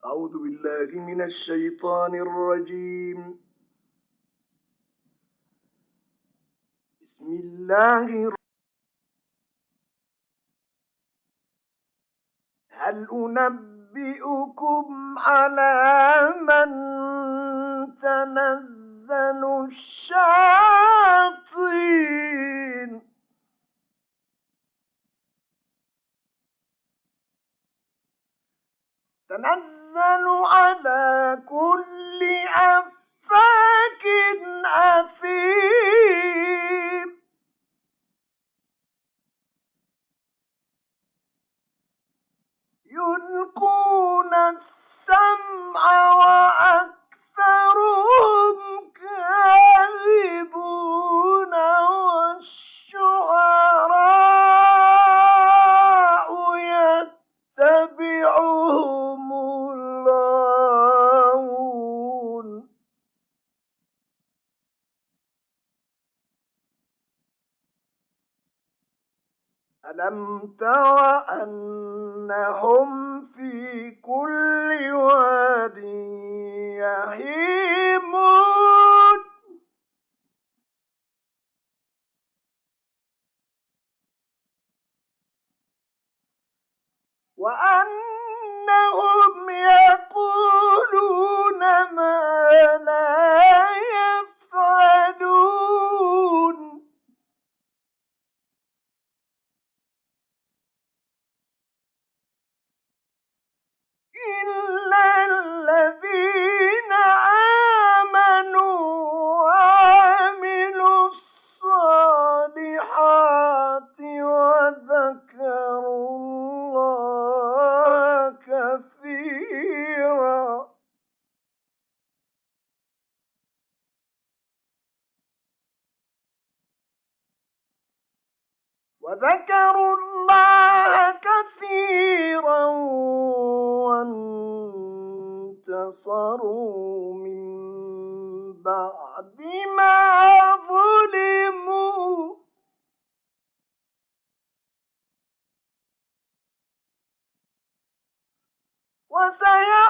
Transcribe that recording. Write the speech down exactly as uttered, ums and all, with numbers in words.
أعوذ بالله من الشيطان الرجيم. بسم الله الرحمن. هل أنبئكم على من تنزل الشياطين تنزل على كل أفاك أثيم يلقون السمع وأكثرهم كاذبون والشعراء يتبعهم الغاوون. ألم تر أنهم في كل واد يهيمون وأنهم يقولون ما لا يفعلون إلا الذين آمنوا وعملوا الصالحات وذكروا الله كثيرا وذكروا الله كثيرا وانتصروا من بعد ما ظلموا وسيعلمون